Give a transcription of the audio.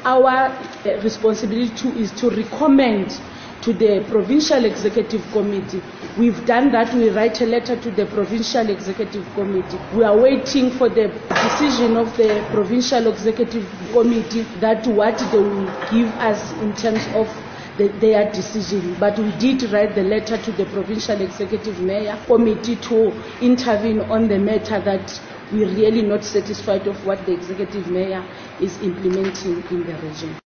our responsibility is to recommend to the Provincial Executive Committee. We've done that. We write a letter to the Provincial Executive Committee. We are waiting for the decision of the Provincial Executive Committee that what they will give us in terms of their decision. But we did write the letter to the Provincial Executive Mayor Committee to intervene on the matter that we're really not satisfied of what the Executive Mayor is implementing in the region.